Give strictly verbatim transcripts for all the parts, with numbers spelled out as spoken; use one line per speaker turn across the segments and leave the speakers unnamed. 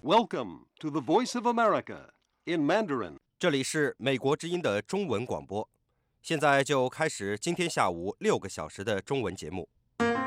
Welcome to the Voice of America in Mandarin.
这里是美国之音的中文广播，现在就开始今天下午六个小时的中文节目。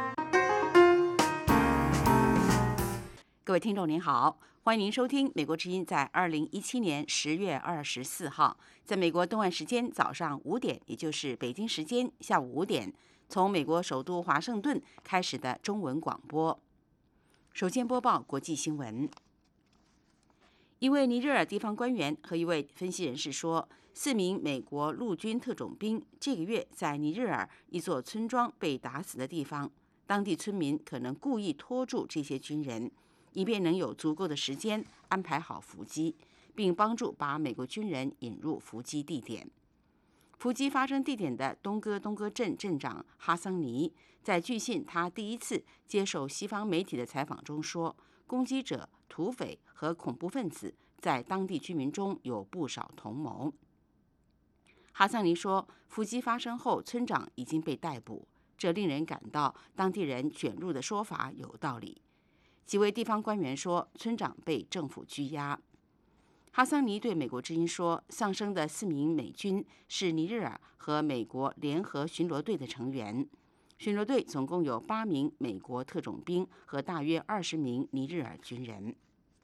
各位听众您好，欢迎您收听美国之音在二零一七年十月二十四号，在美国东岸时间早上五点，也就是北京时间下午五点，从美国首都华盛顿开始的中文广播。首先播报国际新闻。一位尼日尔地方官员和一位分析人士说，四名美国陆军特种兵这个月在尼日尔一座村庄被打死的地方，当地村民可能故意拖住这些军人，以便能有足够的时间安排好伏击，并帮助把美国军人引入伏击地点。伏击发生地点的东哥东哥镇镇长哈桑尼在据信他第一次接受西方媒体的采访中说，攻击者、土匪和恐怖分子在当地居民中有不少同谋。哈桑尼说，伏击发生后，村长已经被逮捕，这令人感到当地人卷入的说法有道理。几位地方官员说，村长被政府拘押。哈桑尼对美国之音说，丧生的四名美军是尼日尔和美国联合巡逻队的成员。巡逻队总共有八名美国特种兵和大约二十名尼日尔军人。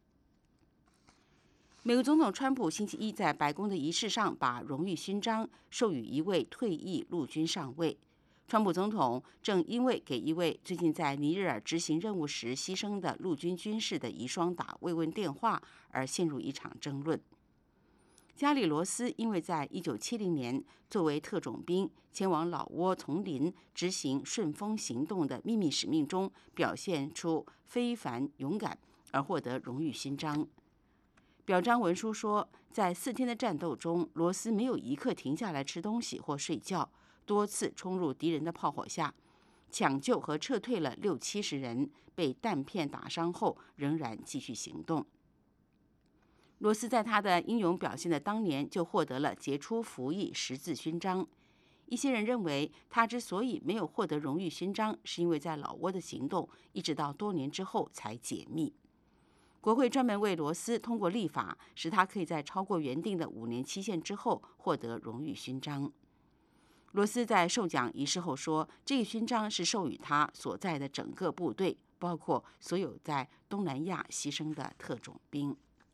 美国总统川普星期一在白宫的仪式上把荣誉勋章授予一位退役陆军上尉。川普总统正因为给一位最近在尼日尔执行任务时牺牲的陆军军士的遗孀打慰问电话而陷入一场争论。加里罗斯因为在一九七零年作为特种兵前往老挝丛林执行顺风行动的秘密使命中表现出非凡勇敢而获得荣誉勋章。表彰文书说，在四天的战斗中，罗斯没有一刻停下来吃东西或睡觉，多次冲入敌人的炮火下，抢救和撤退了六七十人，被弹片打伤后仍然继续行动。罗斯在他的英勇表现的当年就获得了杰出服役十字勋章。一些人认为，他之所以没有获得荣誉勋章，是因为在老挝的行动一直到多年之后才解密。国会专门为罗斯通过立法，使他可以在超过原定的五年期限之后获得荣誉勋章。罗斯在授奖仪式后说，这个勋章是授予他所在的整个部队，包括所有在东南亚牺牲的特种兵。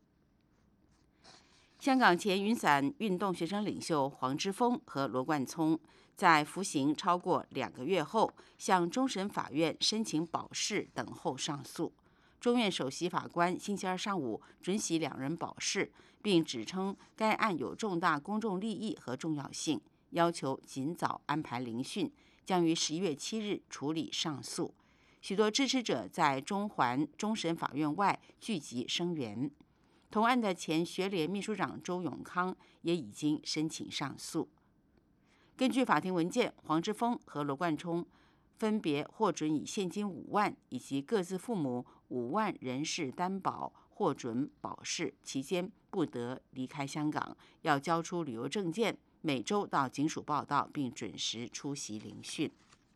香港前雨伞运动学生领袖黄之锋和罗冠聪在服刑超过两个月后，向终审法院申请保释，等候上诉。中院首席法官星期二上午准许两人保释，并指称该案有重大公众利益和重要性，要求尽早安排聆讯，将于十一月七日处理上诉。许多支持者在中环终审法院外聚集声援。同案的前学联秘书长周永康也已经申请上诉。根据法庭文件，黄之锋和罗冠聪分别获准以现金五万以及各自父母五万人事担保获准保释，期间不得离开香港，要交出旅游证件，每周到警署报到，并准时出席聆讯。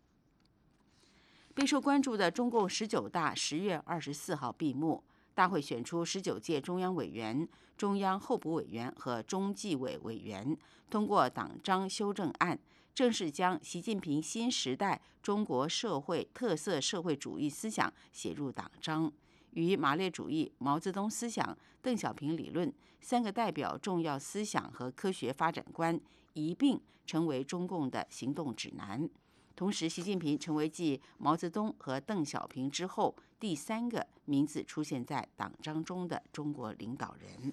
备受关注的中共十九大十月二十四号闭幕。大会选出十九届中央委员、中央候补委员和中纪委委员，通过党章修正案，正式将习近平新时代中国社会特色社会主义思想写入党章，与马列主义、毛泽东思想、邓小平理论三个代表重要思想和科学发展观一并成为中共的行动指南。同时，习近平成为继毛泽东和邓小平之后第三个名字出现在党章中的中国领导人。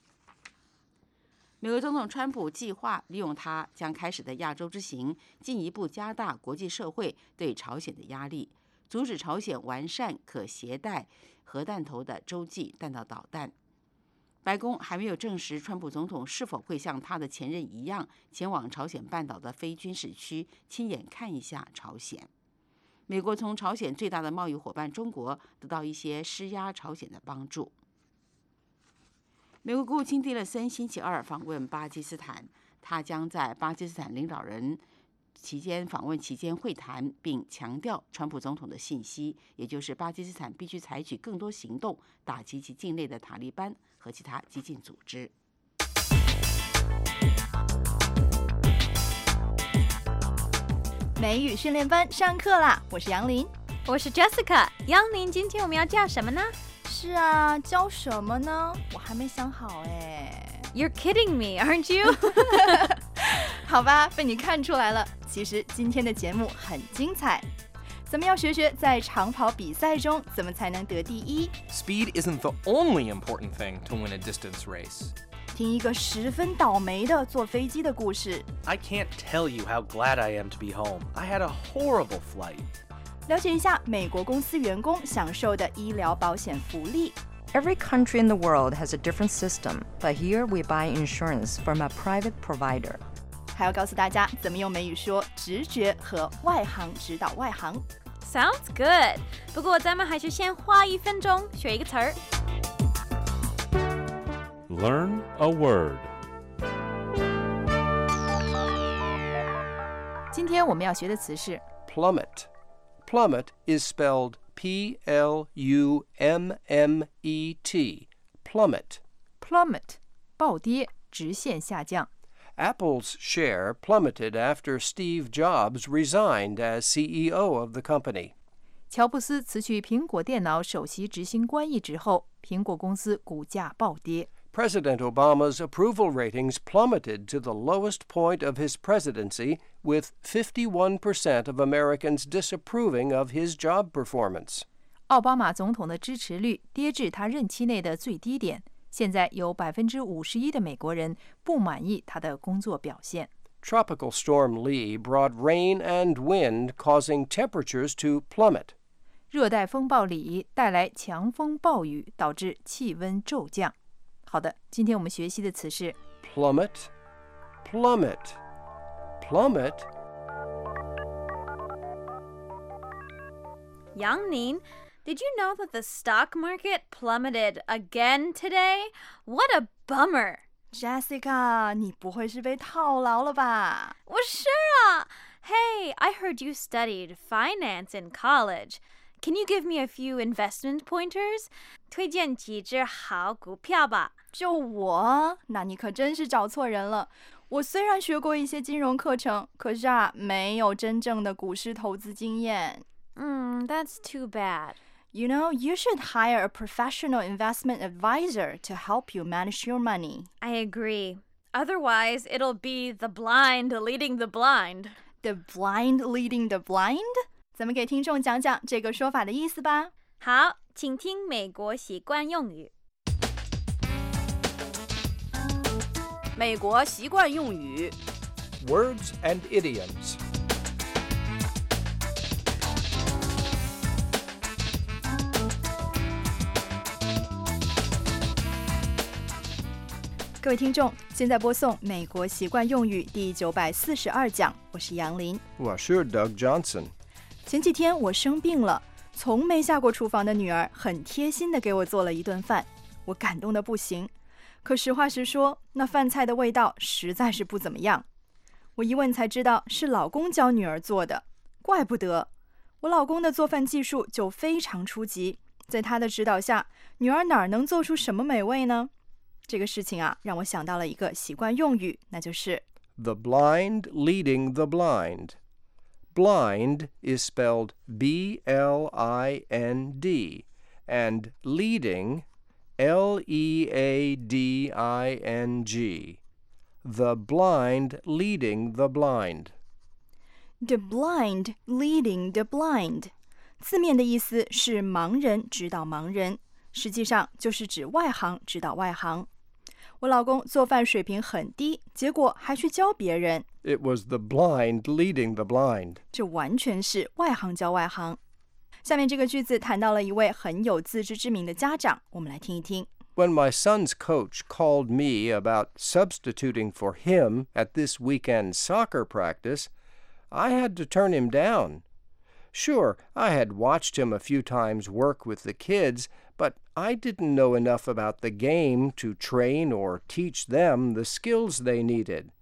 美国总统川普计划利用他将开始的亚洲之行，进一步加大国际社会对朝鲜的压力，阻止朝鲜完善可携带核弹头的洲际弹道导弹。白宫还没有证实川普总统是否会像他的前任一样，前往朝鲜半岛的非军事区，亲眼看一下朝鲜。美国从朝鲜最大的贸易伙伴中国得到一些施压朝鲜的帮助。美国国务卿蒂勒森星期二访问巴基斯坦，他将在巴基斯坦领导人期间访问期间会谈，并强调川普总统的信息，也就是巴基斯坦必须采取更多行动打击其境内的塔利班和其他激进组织。
美语训练班上课啦！我是杨林，
我是 Jessica。杨林，今天我们要教什么呢？
是啊，教什么呢？我还没想好哎。
You're kidding me, aren't you?
好吧，被你看出来了。其实今天的节目很精彩，咱们要学学在长跑比赛中怎么才能得第一。
Speed isn't the only important thing to win a distance race.
听一个十分倒霉的坐飞机的故事。
I can't tell you how glad I am to be home. I had a horrible flight.
了解一下美国公司员工享受的医疗保险福利。
Every country in the world has a different system, but here we buy insurance from a private provider.
还要告诉大家怎么用美语说直觉和外行指导外行。
Sounds good. 不过咱们还是先花一分钟学一个词儿。
Learn a word.
今天我们要学的词是
Plummet. Plummet is spelled P L U M M E T. Plummet.
plummet 暴跌，直线下降。
Apple's share plummeted after Steve Jobs resigned as C E O of the company.
乔布斯辞去苹果电脑首席执行官一职后，苹果公司股价暴跌。
President Obama's approval ratings plummeted to the lowest point of his presidency, with fifty-one percent of Americans disapproving of his job performance.
奥巴马总统的支持率跌至他任期内的最低点，现在有百分之五十一的美国人不满意他的工作表现。
Tropical Storm Lee brought rain and wind, causing temperatures to plummet.
热带风暴里带来强风暴雨，导致气温骤降。好的，今天我们学习的词是
Plummet, plummet, plummet.
杨宁 Did you know that the stock market plummeted again today? What a bummer!
Jessica， 你不会是被套牢了吧？
我是啊。Hey, I heard you studied finance in college. Can you give me a few investment pointers? 推荐几只好股票吧。
就我？那你可真是找错人了。我虽然学过一些金融课程，可是啊，没有真正的股市投资经验。
嗯 that's too bad.
You know, you should hire a professional investment advisor to help you manage your money.
I agree. Otherwise, it'll be the blind leading the blind.
The blind leading the blind? 咱们给听众讲讲这个说法的意思吧。
好，请听美国习惯用语。
美国习惯用语
Words and idioms.
各位听众，现在播送《美国习惯用语》第九百四十二讲，我是杨林。
我是 Doug Johnson.
前几天我生病了，从没下过厨房的女儿很贴心地给我做了一顿饭，我感动得不行。可实话实说，那饭菜的味道实在是不怎么样。我一问才知道是老公教女儿做的，怪不得。我老公的做饭技术就非常初级，在他的指导下，女儿哪能做出什么美味呢？这个事情啊，让我想到了一个习惯用语，那就是
The blind leading the blind. Blind is spelled B L I N D, and leading, L E A D I N G. The blind leading the blind.
The blind leading the blind. 字面的意思是盲人指导盲人，实际上就是指外行指导外行。我老公做饭水平很低，结果还去教别人。
It was the blind leading the blind.
这完全是外行教外行。下面这个句子谈到了一位很有自知之明的家长，我们来听一听。
When my son's coach called me about substituting for him at this weekend soccer practice, I had to turn him down. Sure, I had watched him a few times work with the kids, but I didn't know enough about the game to train or teach them the skills they needed.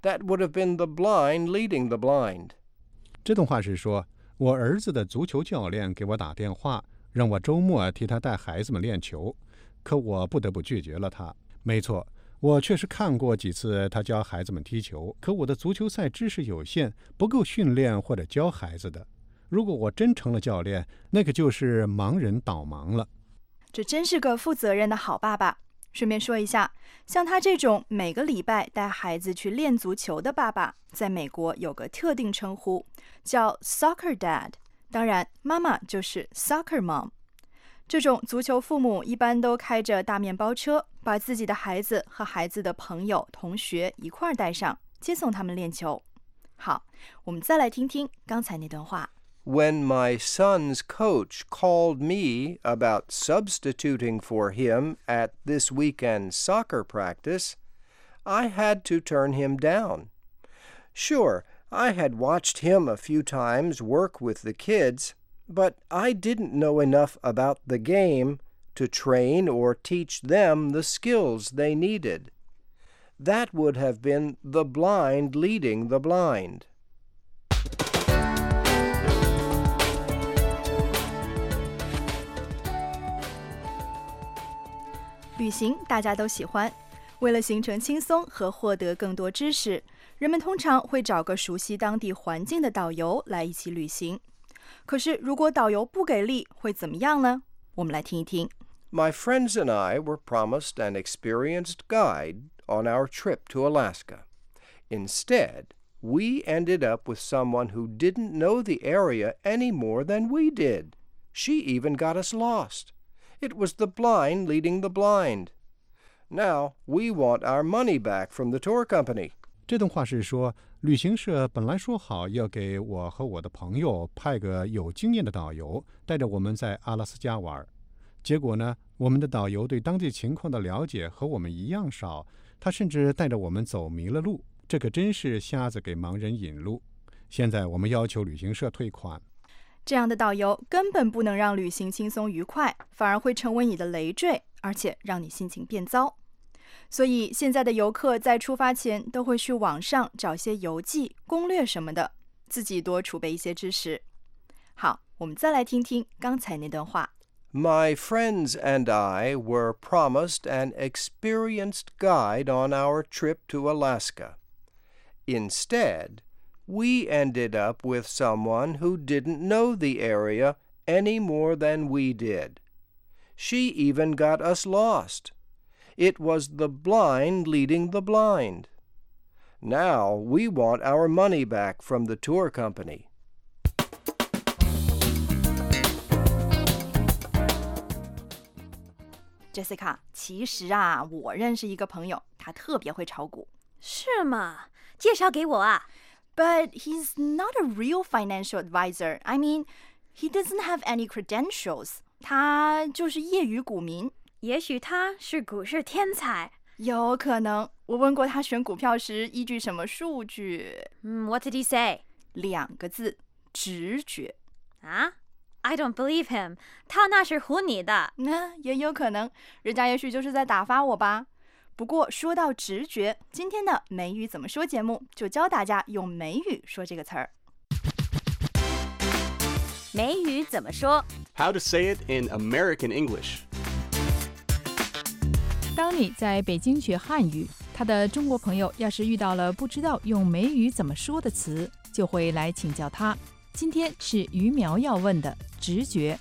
That would have been the blind leading the blind.
这段话是说，我儿子的足球教练给我打电话，让我周末替他带孩子们练球，可我不得不拒绝了他。没错，我确实看过几次他教孩子们踢球，可我的足球赛知识有限，不够训练或者教孩子的。如果我真成了教练，那可就是盲人导盲了。
这真是个负责任的好爸爸。顺便说一下，像他这种每个礼拜带孩子去练足球的爸爸，在美国有个特定称呼，叫 soccer dad。当然，妈妈就是 soccer mom。这种足球父母一般都开着大面包车，把自己的孩子和孩子的朋友、同学一块儿带上，接送他们练球。好，我们再来听听刚才那段话。
When my son's coach called me about substituting for him at this weekend's soccer practice, I had to turn him down. Sure, I had watched him a few times work with the kids, but I didn't know enough about the game to train or teach them the skills they needed. That would have been the blind leading the blind.
旅行大家都喜欢，为了行程轻松和获得更多知识，人们通常会找个熟悉当地环境的导游来一起旅行。可是如果导游不给力，会怎么样呢？我们来听一听。
My friends and I were promised an experienced guide on our trip to Alaska. Instead, we ended up with someone who didn't know the area any more than we did. She even got us lost. It was the blind leading the blind. Now, we want our money back from the tour company.
这段话是说，旅行社本来说好要给我和我的朋友派个有经验的导游，带着我们在阿拉斯加玩。结果呢，我们的导游对当地情况的了解和我们一样少，他甚至带着我们走迷了路。这可真是瞎子给盲人引路。现在我们要求旅行社退款。
这样的导游根本不能让旅行轻松愉快，反而会成为你的累赘，而且让你心情变糟。所以现在的游客在出发前都会去网上找些游记、攻略什么的，自己多储备一些知识。好，我们再来听听刚才那段话。
My friends and I were promised an experienced guide on our trip to Alaska. Instead, we ended up with someone who didn't know the area any more than we did. She even got us lost. It was the blind leading the blind. Now we want our money back from the tour company.
Jessica， 其实啊，我认识一个朋友，他特别会炒股。
是吗？介绍给我啊。
But he's not a real financial advisor. I mean, he doesn't have any credentials. 他就是业余股民。
也许他是股市天才。
有可能。我问过他选股票时依据什么数据。
嗯 What did he say?
两个字，直觉。
啊？I don't believe him. 他那是唬你的。
那也有可能，人家也许就是在打发我吧。不过说到直觉，今天的美语怎么说节目就教大家用美语说这个词儿。
美语怎么说
？How to say it in American English.
当你在北京学汉语，他的中国朋友要是遇到了不知道用美语怎么说的词，就会来请教他。今天是于苗要问的直觉。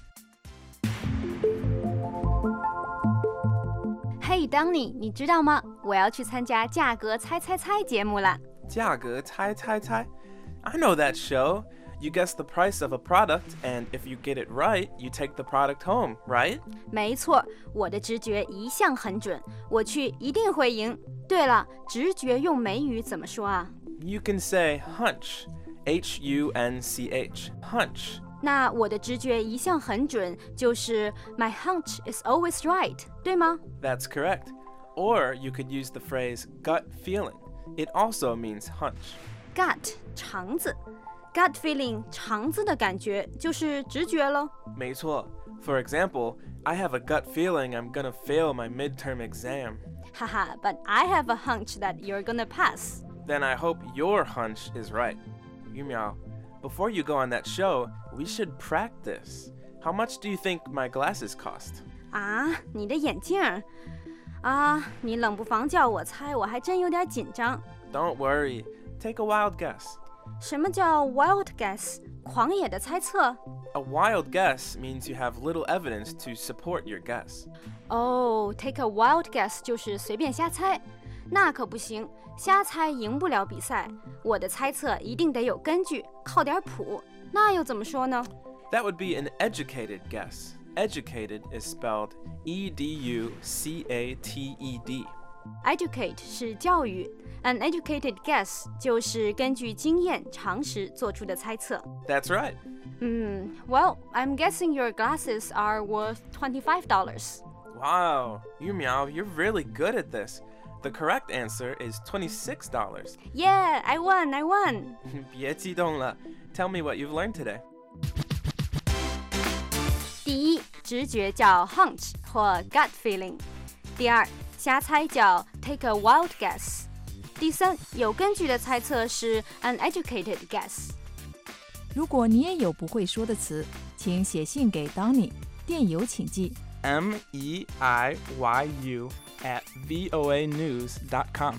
嘿，当你，你知道吗？我要去参加价格猜猜猜节目了。
价格猜猜猜 I know that show. You guess the price of a product, and if you get it right, you take the product home, right?
没错，我的直觉一向很准，我去一定会赢。对了，直觉用美语怎么说啊？
You can say hunch, H U N C H, hunch.
那我的直觉一向很准，就是 My hunch is always right， 对吗？
That's correct. Or you could use the phrase gut feeling. It also means hunch.
Gut 肠子 ，gut feeling 肠子的感觉就是直觉咯。
没错。For example, I have a gut feeling I'm gonna fail my midterm exam.
哈哈 But I have a hunch that you're gonna pass.
Then I hope your hunch is right. Yu Miao, before you go on that show, we should practice. How much do you think my glasses cost?
啊，你的眼镜儿？啊，你冷不防叫我猜，我还真有点紧张。
Don't worry. Take a wild guess.
什么叫 wild guess？ 狂野的猜测？
A wild guess means you have little evidence to support your guess.
哦、oh, take a wild guess 就是随便瞎猜，那可不行，瞎猜赢不了比赛。我的猜测一定得有根据，靠点谱。那又怎么说呢？
That would be an educated guess. Educated is spelled E D U C A T E D.
Educate 是教育 ，an educated guess 就是根据经验、常识做出的猜测。
That's right.
嗯 ，Well, I'm guessing your glasses are worth twenty-five dollars.
Wow, Yu Miao, you're really good at this. The correct answer is twenty-six dollars.
Yeah, I won, I won.
别激动了 Tell me what you've learned today.
第一，直觉叫 hunch 或 gut feeling。第二，瞎猜叫 take a wild guess。第三，有根据的猜测是 an educated guess。
如果你也有不会说的词，请写信给 Donny， 电邮请寄
M E I Y U at voa news dot com。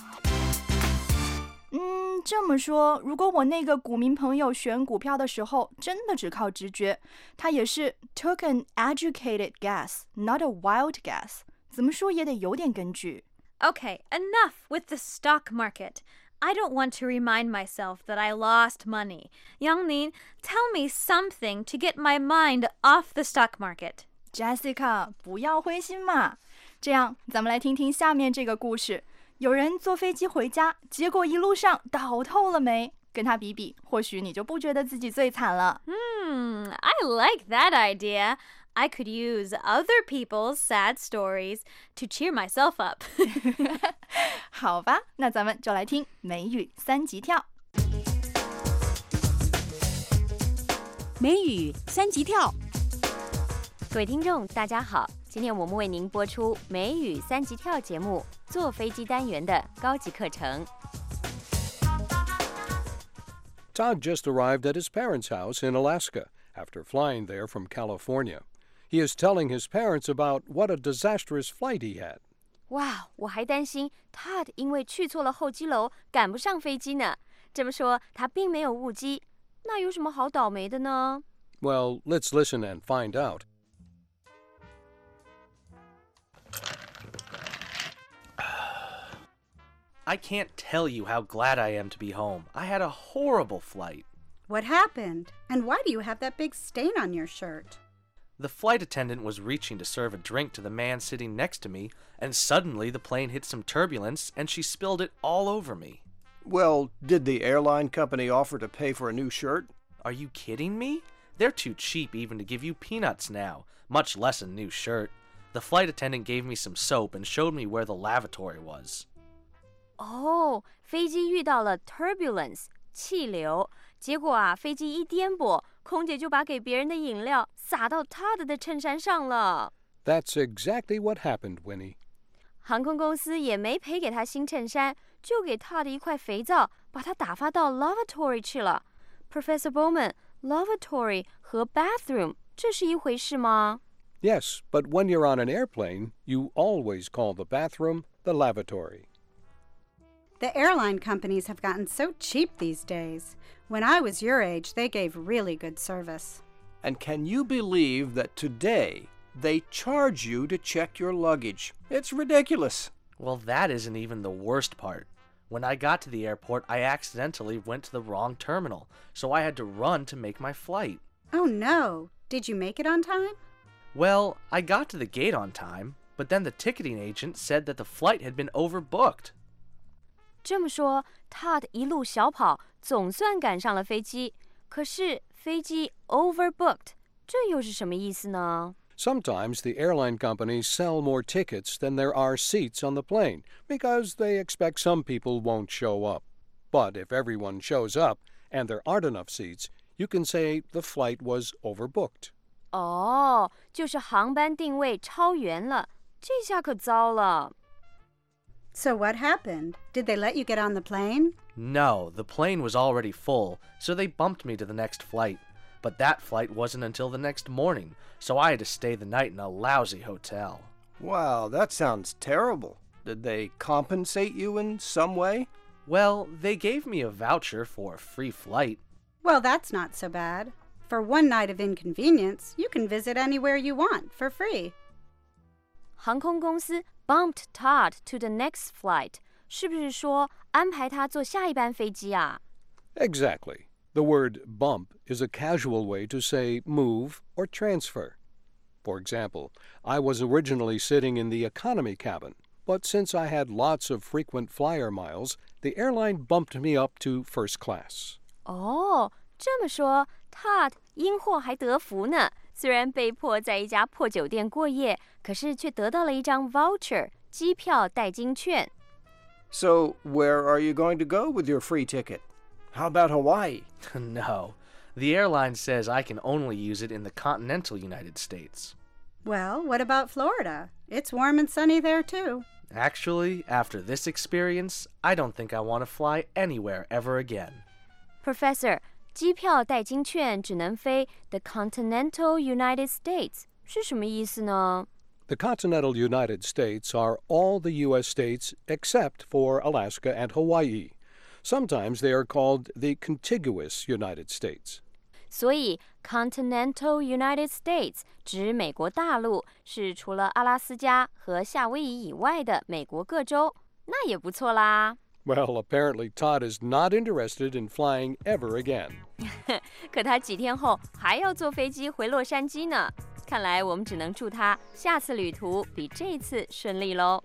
嗯，这么说，如果我那个股民朋友选股票的时候真的只靠直觉，他也是 took an educated guess, not a wild guess。怎么说也得有点根据。
Okay, enough with the stock market. I don't want to remind myself that I lost money. Yang-Ning, tell me something to get my mind off the stock market.
Jessica, 不要灰心嘛。这样，咱们来听听下面这个故事。有人坐飞机回家，结果一路上倒透了霉。跟他比比，或许你就不觉得自己最惨了。
Hmm, I like that idea. I could use other people's sad stories to cheer myself up.
好吧，那咱们就来听美语三级跳。
美语三级跳。
各位听众，大家好，今天我们为您播出美语三级跳节目坐飞机单元的高级课程。
Todd just arrived at his parents' house in Alaska after flying there from California. He is telling his parents about what a disastrous flight he had.
哇，我还担心 Todd 因为去错了候机楼，赶不上飞机呢。这么说，他并没有误机，那有什么好倒霉的呢？
Well, let's listen and find out.
I can't tell you how glad I am to be home. I had a horrible flight.
What happened? And why do you have that big stain on your shirt?
The flight attendant was reaching to serve a drink to the man sitting next to me, and suddenly the plane hit some turbulence and she spilled it all over me.
Well, did the airline company offer to pay for a new shirt?
Are you kidding me? They're too cheap even to give you peanuts now, much less a new shirt. The flight attendant gave me some soap and showed me where the lavatory was.
哦，飞机遇到了 turbulence 气流，结果啊，飞机一颠簸，空姐就把给别人的饮料洒到Todd的衬衫上了。
That's exactly what happened, Winnie.
航空公司也没赔给他新衬衫，就给Todd一块肥皂，把他打发到 lavatory 去了。Professor Bowman, lavatory 和 bathroom 这是一回事吗？
Yes, but when you're on an airplane, you always call the bathroom the lavatory.
The airline companies have gotten so cheap these days. When I was your age, they gave really good service.
And can you believe that today they charge you to check your luggage? It's ridiculous.
Well, that isn't even the worst part. When I got to the airport, I accidentally went to the wrong terminal, so I had to run to make my flight.
Oh no! Did you make it on time?
Well, I got to the gate on time, but then the ticketing agent said that the flight had been overbooked.
这么说 ，Todd 一路小跑，总算赶上了飞机。可是飞机 overbooked， 这又是什么意思呢？
Sometimes the airline companies sell more tickets than there are seats on the plane because they expect some people won't show up. But if everyone shows up and there aren't enough seats, you can say the flight was overbooked.
哦，就是航班定位超员了，这下可糟了。
So what happened? Did they let you get on the plane?
No, the plane was already full, so they bumped me to the next flight. But that flight wasn't until the next morning, so I had to stay the night in a lousy hotel.
Wow, that sounds terrible. Did they compensate you in some way?
Well, they gave me a voucher for a free flight.
Well, that's not so bad. For one night of inconvenience, you can visit anywhere you want for free.
航空公司 bumped Todd to the next flight 是不是说安排他坐下一班飞机啊？
Exactly. The word bump is a casual way to say move or transfer. For example, I was originally sitting in the economy cabin, but since I had lots of frequent flyer miles, the airline bumped me up to first class.
哦，这么说 Todd 因祸还得福呢。虽然被迫在一家破酒店过夜，可是却得到了一张 voucher 机票代金券。
So, where are you going to go with your free ticket? How about Hawaii?
No, the airline says I can only use it in the continental United States.
Well, what about Florida? It's warm and sunny there, too.
Actually, after this experience, I don't think I want to fly anywhere ever again.
Professor, 机票代金券只能飞 the continental United States 是什么意思呢？
The continental United States are all the U S states except for Alaska and Hawaii. Sometimes they are called the contiguous United States.
所以 continental United States 指美国大陆，是除了阿拉斯加和夏威夷以外的美国各州，那也不错啦。
Well, apparently Todd is not interested in flying ever again.
可他几天后还要坐飞机回洛杉矶呢。看来我们只能祝他下次旅途比这次顺利喽。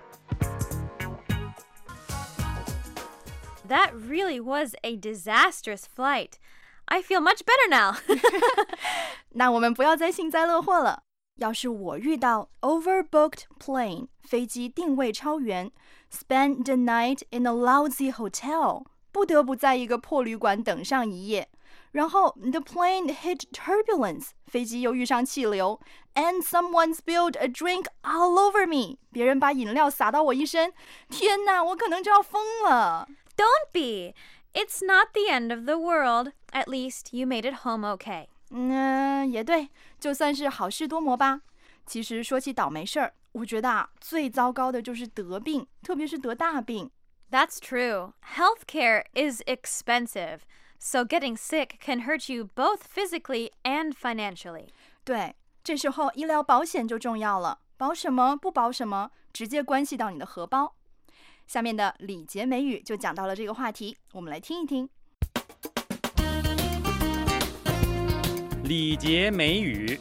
That really was a disastrous flight. I feel much better now.
那我们不要再幸灾乐祸了。要是我遇到 overbooked plane 飞机定位超员 spend the night in a lousy hotel 不得不在一个破旅馆等上一夜，然后 the plane hit turbulence 飞机又遇上气流 and someone spilled a drink all over me 别人把饮料洒到我一身，天哪，我可能就要疯了。
Don't be. It's not the end of the world. At least you made it home okay.
嗯，也对，就算是好事多磨吧。其实说起倒霉事儿，我觉得啊，最糟糕的就是得病，特别是得大病。
That's true. Healthcare is expensive, so getting sick can hurt you both physically and financially.
对，这时候医疗保险就重要了，保什么不保什么，直接关系到你的荷包。下面的礼节美语就讲到了这个话题，我们来听一听。
礼节美语。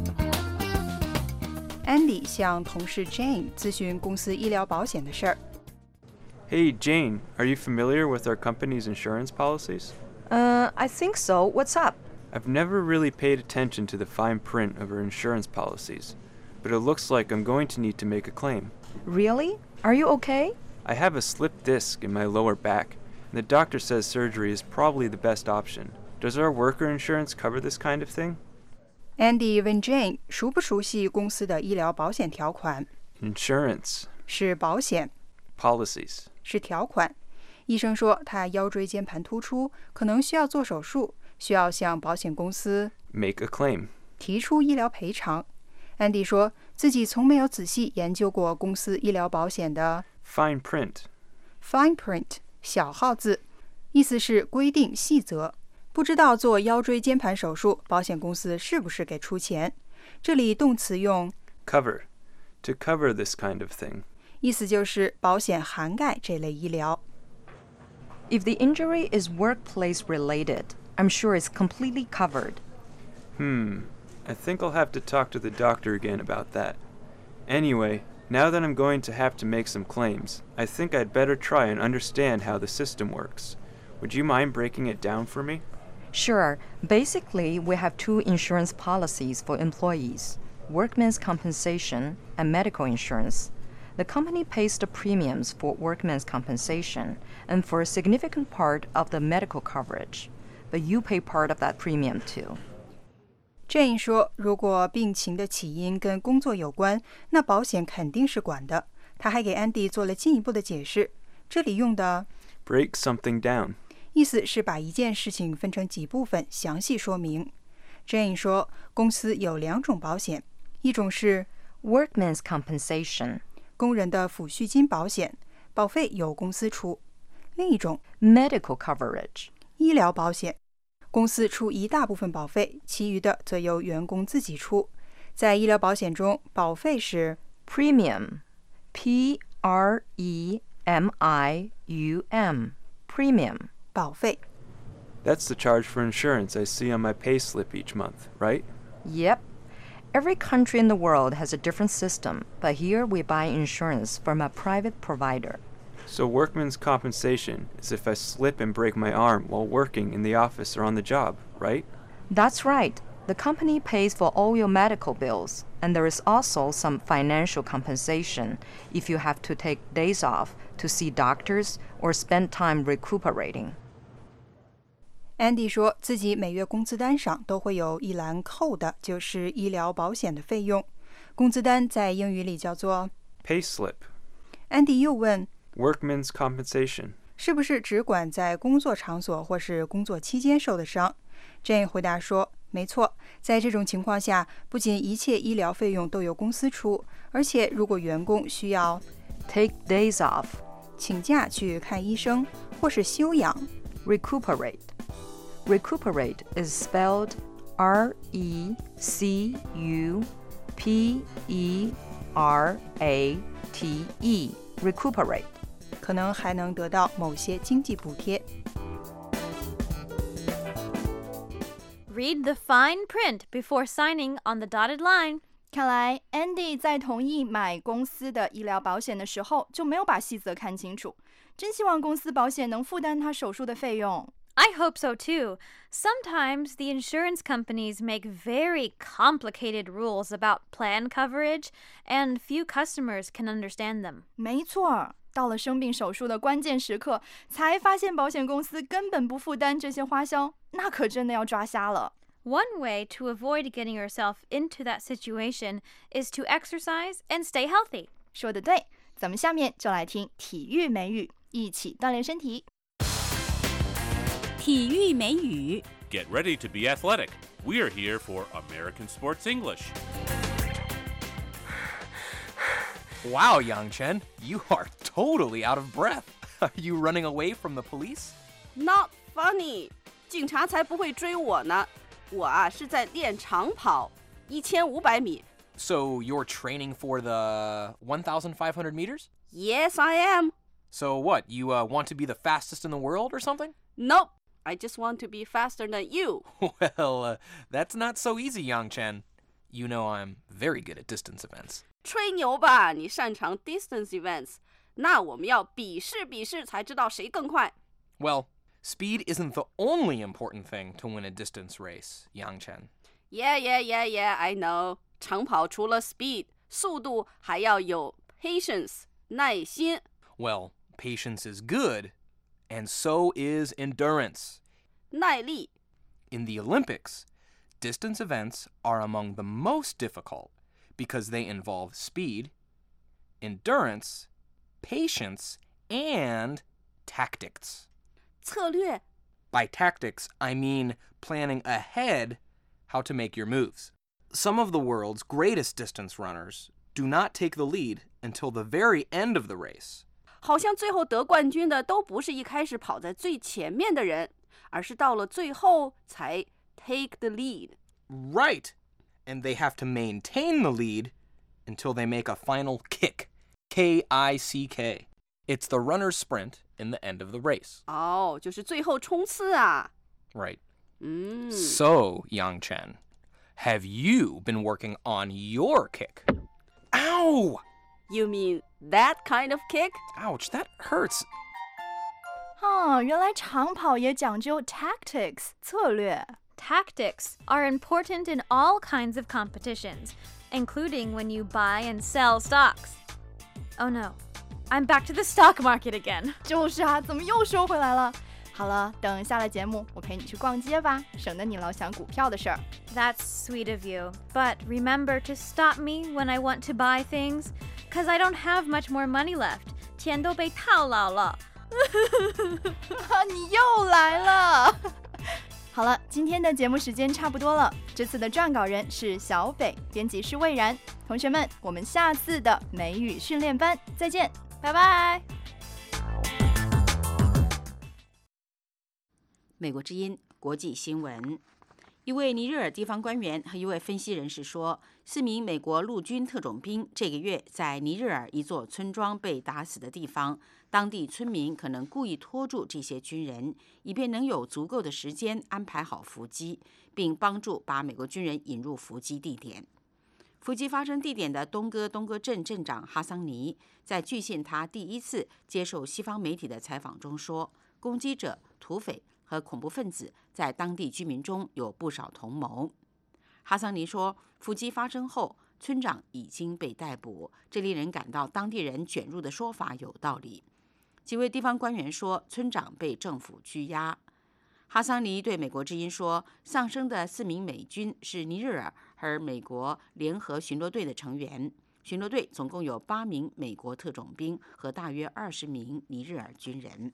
Andy 向同事 Jane 咨询公司医疗保险的事儿。
Hey, Jane, are you familiar with our company's insurance policies?
Uh, I think so. What's up?
I've never really paid attention to the fine print of our insurance policies, but it looks like I'm going to need to make a claim.
Really? Are you okay?
I have a slipped disc in my lower back, and the doctor says surgery is probably the best option. Does our worker insurance cover this kind of thing?
Andy 问 Jane 熟不熟悉公司的医疗保险条款。
Insurance
是保险
policies
是条款。医生说他腰椎间盘突出，可能需要做手术，需要向保险公司
make a claim
提出医疗赔偿。Andy 说自己从没有仔细研究过公司医疗保险的
fine print
fine print 小号字，意思是规定细则。不知道做腰椎间盘手术，保险公司是不是给出钱？这里动词用
cover to cover this kind of thing
意思就是保险涵盖这类医疗。
If the injury is workplace related, I'm sure it's completely covered.
Hmm, I think I'll have to talk to the doctor again about that. Anyway, now that I'm going to have to make some claims, I think I'd better try and understand how the system works. Would you mind breaking it down for me?
Sure. Basically, we have two insurance policies for employees, workmen's compensation and medical insurance. The company pays the premiums for workmen's compensation and for a significant part of the medical coverage, but you pay part of that premium too.
Jane 说，如果病情的起因跟工作有关，那保险肯定是管的。 他还给安迪做了进一步的解释，这里用的
break something down
意思是把一件事情分成几部分详细说明。Jane 说，公司有两种保险，一种是
Workman's compensation
工人的抚恤金保险，保费由公司出；另一种
medical coverage
医疗保险，公司出一大部分保费，其余的则由员工自己出。在医疗保险中，保费是
premium P R E M I U M premium
保费。
That's the charge for insurance I see on my payslip each month, right?
Yep. Every country in the world has a different system, but here we buy insurance from a private provider.
So workman's compensation is if I slip and break my arm while working in the office or on the job, right?
That's right. The company pays for all your medical bills, and there is also some financial compensation if you have to take days off to see doctors or spend time recuperating.
Andy 说自己每月工资单上都会有一栏扣的就是医疗保险的费用，工资单在英语里叫做
payslip.
Andy 又问
Workman's compensation
是不是只管在工作场所或是工作期间受的伤？ Jane 回答说，没错，在这种情况下，不仅一切医疗费用都由公司出，而且如果员工需要
take days off
请假去看医生或是休养
recuperate Recuperate is spelled R E C U P E R A T E Recuperate
可能还能得到某些经济补贴。
Read the fine print before signing on the dotted line.
看来 Andy 在同意买公司的医疗保险的时候就没有把细则看清楚，真希望公司保险能负担他手术的费用。
I hope so too. Sometimes the insurance companies make very complicated rules about plan coverage, and few customers can understand them.
没错，到了生病手术的关键时刻，才发现保险公司根本不负担这些花销，那可真的要抓瞎了。
One way to avoid getting yourself into that situation is to exercise and stay healthy.
说得对，咱们下面就来听体育美语，一起锻炼身体。
体育美语
Get ready to be athletic. We're here for American Sports English.
Wow, Yang Chen, you are totally out of breath. Are you running away from the police?
Not funny. 警察才不会追我呢。我啊是在练长跑，一千五百米。
So you're training for the one thousand five hundred meters?
Yes, I am.
So what, you uh, want to be the fastest in the world or something?
Nope. I just want to be faster than you.
Well, uh, that's not so easy, Yang Chen. You know I'm very good at distance events.
吹牛吧，你擅长 distance events. 那我们要比试比试才知道谁更快。
Well, speed isn't the only important thing to win a distance race, Yang Chen.
Yeah, yeah, yeah, yeah, I know. 长跑除了 speed, 速度还要有 patience, 耐心。
Well, patience is good, and so is endurance.
耐力。
In the Olympics, distance events are among the most difficult because they involve speed, endurance, patience, and tactics.
策略。
By tactics, I mean planning ahead how to make your moves. Some of the world's greatest distance runners do not take the lead until the very end of the race.
好像最后得冠军的都不是一开始跑在最前面的人，而是到了最后才 take the lead.
Right. And they have to maintain the lead until they make a final kick. K I C K. It's the runner's sprint in the end of the race.
哦，就是最后冲刺啊。
Right.
嗯。
So, Yang Chen, have you been working on your kick? Ow!
You mean that kind of kick?
Ouch, that hurts.
哦，原来长跑也讲究 tactics 策略。
Tactics are important in all kinds of competitions, including when you buy and sell stocks. Oh no, I'm back to the stock market again.
就是啊，怎么又说回来了？好了，等下了节目，我陪你去逛街吧，省得你老想股票的事儿。
That's sweet of you, but remember to stop me when I want to buy things, Cause I don't have much more money left. 钱都被套牢了。
你又来了。好了，今天的节目时间差不多了。这次的撰稿人是小北，编辑是魏然。同学们，我们下次的美语训练班再见，拜拜。
美国之音国际新闻。一位尼日尔地方官员和一位分析人士说，四名美国陆军特种兵这个月在尼日尔一座村庄被打死的地方，当地村民可能故意拖住这些军人，以便能有足够的时间安排好伏击，并帮助把美国军人引入伏击地点。伏击发生地点的东哥东哥镇镇长哈桑尼在据信他第一次接受西方媒体的采访中说，攻击者、土匪和恐怖分子在当地居民中有不少同谋。哈桑尼说，伏击发生后，村长已经被逮捕，这令人感到当地人卷入的说法有道理。几位地方官员说，村长被政府拘押。哈桑尼对美国之音说，丧生的四名美军是尼日尔和美国联合巡逻队的成员。巡逻队总共有八名美国特种兵和大约二十名尼日尔军人。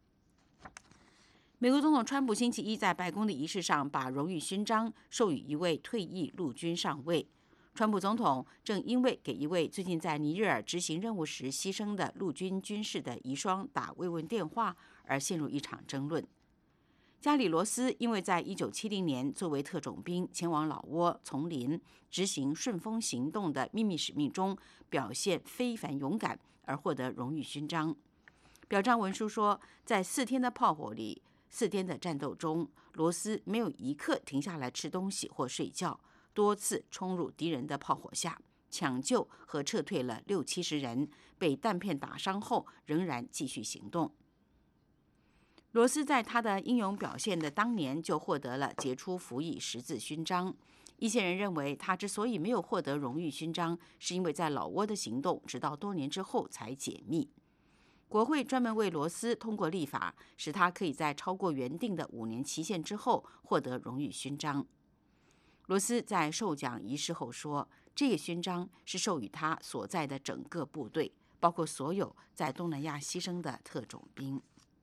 美国总统川普星期一在白宫的仪式上把荣誉勋章授予一位退役陆军上尉。川普总统正因为给一位最近在尼日尔执行任务时牺牲的陆军军士的遗孀打慰问电话而陷入一场争论。加里罗斯因为在一九七零年作为特种兵前往老挝丛林执行顺风行动的秘密使命中表现非凡勇敢而获得荣誉勋章。表彰文书说，在四天的炮火里，四天的战斗中，罗斯没有一刻停下来吃东西或睡觉，多次冲入敌人的炮火下，抢救和撤退了六七十人，被弹片打伤后仍然继续行动。罗斯在他的英勇表现的当年就获得了杰出服役十字勋章。一些人认为他之所以没有获得荣誉勋章，是因为在老挝的行动直到多年之后才解密。国会专门为罗斯通过立法，使他可以在超过原定的五年期限之后获得荣誉勋章。罗斯在授奖仪式后说，这个勋章是授予他所在的整个部队，包括所有在东南亚牺牲的特种兵。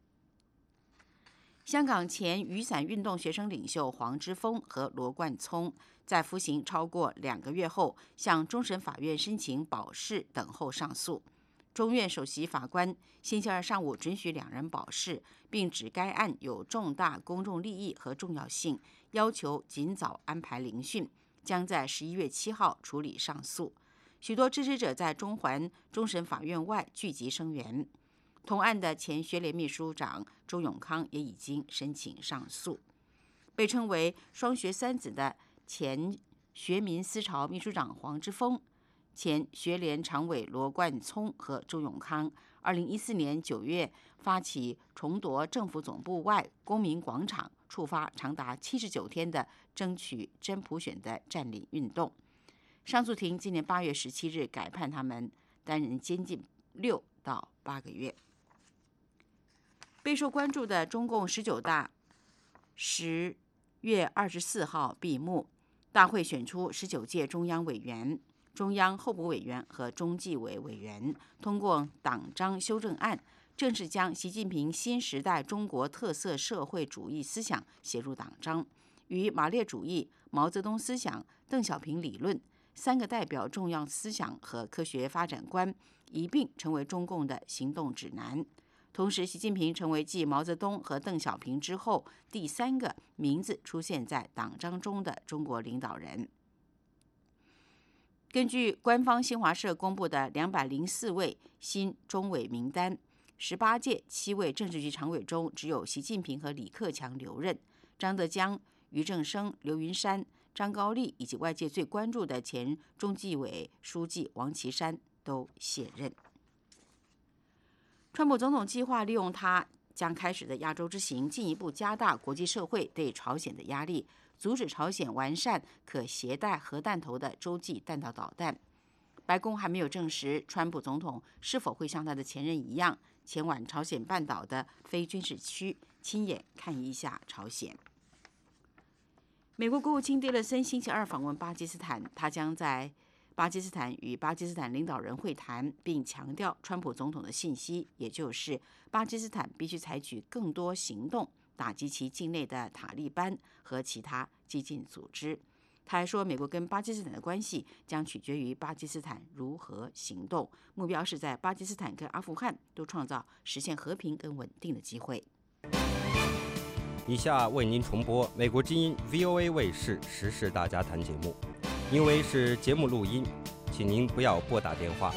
香港前雨伞运动学生领袖黄之锋和罗冠聪在服刑超过两个月后，向终审法院申请保释，等候上诉。中院首席法官星期二上午准许两人保释，并指该案有重大公众利益和重要性，要求尽早安排聆讯，将在十一月七号处理上诉。许多支持者在中环终审法院外聚集声援。同案的前学联秘书长周永康也已经申请上诉。被称为双学三子的前学民思潮秘书长黄之锋、前学联常委罗冠聪和周永康，二零一四年九月发起重夺政府总部外公民广场，触发长达七十九天的争取真普选的占领运动。上诉庭今年八月十七日改判他们担任监禁六到八个月。备受关注的中共十九大十月二十四号闭幕，大会选出十九届中央委员、中央候补委员和中纪委委员，通过党章修正案，正式将习近平新时代中国特色社会主义思想写入党章，与马列主义、毛泽东思想、邓小平理论三个代表重要思想和科学发展观一并成为中共的行动指南。同时，习近平成为继毛泽东和邓小平之后第三个名字出现在党章中的中国领导人。根据官方新华社公布的两百零四位新中委名单，十八届七位政治局常委中，只有习近平和李克强留任，张德江、俞正声、刘云山、张高丽以及外界最关注的前中纪委书记王岐山都卸任。川普总统计划利用他将开始的亚洲之行，进一步加大国际社会对朝鲜的压力，阻止朝鲜完善可携带核弹头的洲际弹道导弹。白宫还没有证实川普总统是否会像他的前任一样，前往朝鲜半岛的非军事区，亲眼看一下朝鲜。美国国务卿蒂勒森星期二访问巴基斯坦，他将在巴基斯坦与巴基斯坦领导人会谈，并强调川普总统的信息，也就是巴基斯坦必须采取更多行动打击其境内的塔利班和其他激进组织。他还说，美国跟巴基斯坦的关系将取决于巴基斯坦如何行动，目标是在巴基斯坦跟阿富汗都创造实现和平跟稳定的机会。
以下为您重播美国之音 V O A 卫视时事大家谈节目，因为是节目录音，请您不要拨打电话。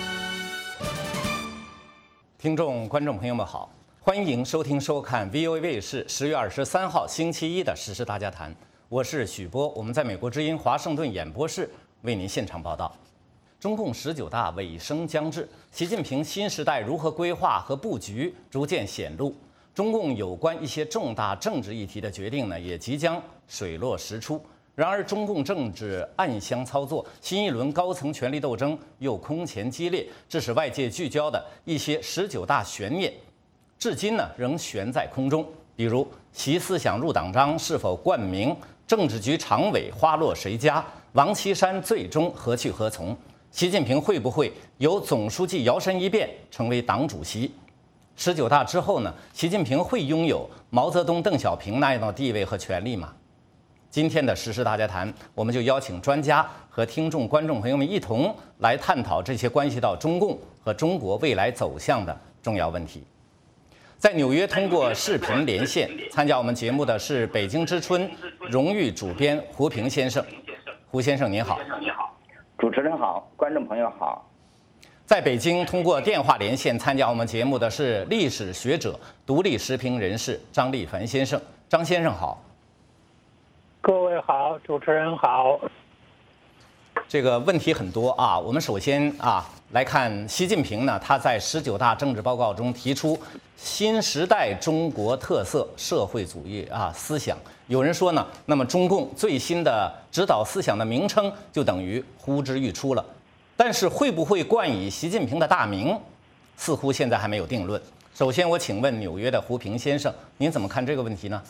听众、观众朋友们好，欢迎收听收看 V O A 卫视十月二十三号星期一的时事大家谈。我是许波，我们在美国之音华盛顿演播室为您现场报道。中共十九大尾声将至，习近平新时代如何规划和布局逐渐显露，中共有关一些重大政治议题的决定呢，也即将水落石出。然而，中共政治暗箱操作，新一轮高层权力斗争又空前激烈，致使外界聚焦的一些十九大悬念，至今呢仍悬在空中。比如，习思想入党章是否冠名？政治局常委花落谁家？王岐山最终何去何从？习近平会不会由总书记摇身一变成为党主席？十九大之后呢？习近平会拥有毛泽东、邓小平那样的地位和权力吗？今天的时事大家谈，我们就邀请专家和听众、观众朋友们一同来探讨这些关系到中共和中国未来走向的重要问题。在纽约通过视频连线参加我们节目的是北京之春荣誉主编胡平先生。胡先生您好。
主持人好，观众朋友好。
在北京通过电话连线参加我们节目的是历史学者、独立时评人士张立凡先生。张先生好。
各位好，主持人好。
这个问题很多啊，我们首先啊来看习近平呢，他在十九大政治报告中提出新时代中国特色社会主义啊思想。有人说呢，那么中共最新的指导思想的名称就等于呼之欲出了，但是会不会冠以习近平的大名，似乎现在还没有定论。首先，我请问纽约的胡平先生，您怎么看这个问题呢？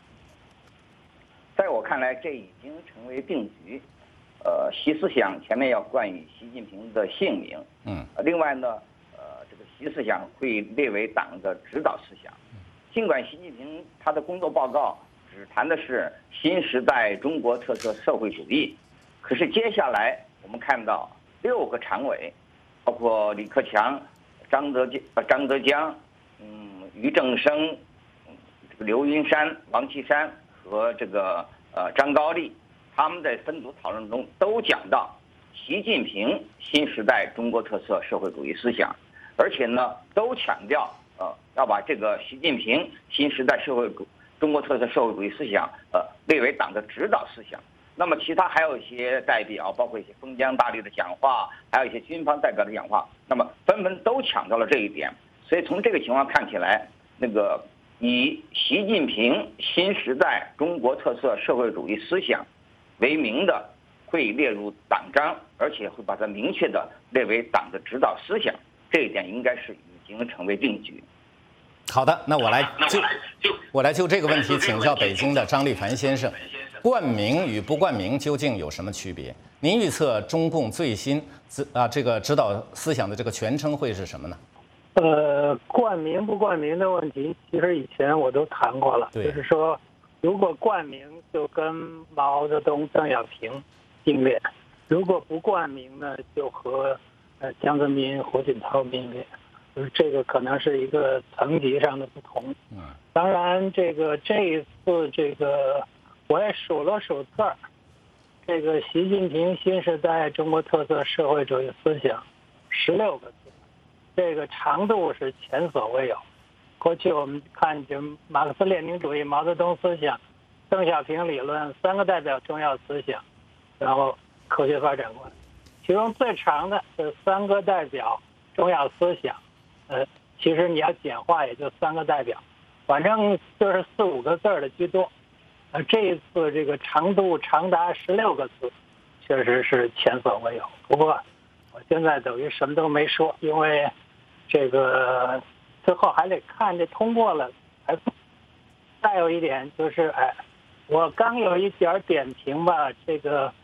在我看来，这已经成为定局。呃，习思想前面要冠以习近平的姓名，
嗯，
另外呢，呃，这个习思想会列为党的指导思想。尽管习近平他的工作报告只谈的是新时代中国特色社会主义，可是接下来我们看到六个常委，包括李克强、张德呃张德江、嗯俞正声、这个刘云山、王岐山和这个呃张高丽。他们在分组讨论中都讲到习近平新时代中国特色社会主义思想，而且呢，都强调呃要把这个习近平新时代社会中国特色社会主义思想呃列为党的指导思想。那么其他还有一些代表，包括一些封疆大吏的讲话，还有一些军方代表的讲话，那么纷纷都强调了这一点。所以从这个情况看起来，那个以习近平新时代中国特色社会主义思想为名的会列入党章，而且会把它明确的列为党的指导思想，这一点应该是已经成为定局。
好的，那我来就我来就这个问题请教北京的张立凡先生，冠名与不冠名究竟有什么区别？您预测中共最新啊这个指导思想的这个全称会是什么呢？
呃，冠名不冠名的问题，其实以前我都谈过了，就是说，如果冠名就跟毛泽东、邓小平并列；如果不冠名呢，就和呃江泽民、胡锦涛并列。就是这个可能是一个层级上的不同。当然，这个这一次这个我也数了数字儿，这个习近平新时代中国特色社会主义思想十六个字，这个长度是前所未有。过去我们看就马克思列宁主义、毛泽东思想、邓小平理论三个代表重要思想，然后科学发展观，其中最长的是三个代表重要思想，呃，其实你要简化也就三个代表，反正就是四五个字的居多。呃，这一次这个长度长达十六个字，确实是前所未有。不过我现在等于什么都没说，因为这个最后还得看这通过了还不。再有一点就是，哎，我刚有一点点评吧，这个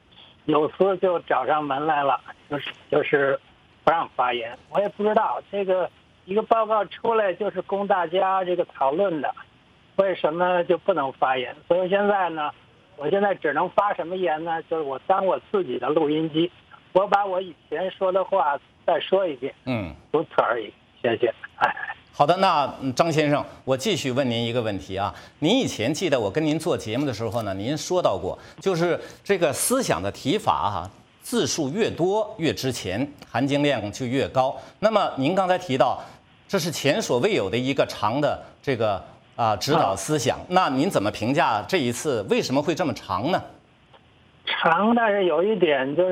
有司就找上门来了，就是就是不让发言。我也不知道这个一个报告出来就是供大家这个讨论的，为什么就不能发言？所以现在呢，我现在只能发什么言呢？就是我当我自己的录音机，我把我以前说的话再说一遍，
嗯，
如此而已。谢谢。哎。
好的，那张先生，我继续问您一个问题啊。您以前记得我跟您做节目的时候呢，您说到过，就是这个思想的提法哈、啊，字数越多越值钱，含金量就越高。那么您刚才提到，这是前所未有的一个长的这个啊指导思想。那您怎么评价这一次为什么会这么长呢？
长，但是有一点就是，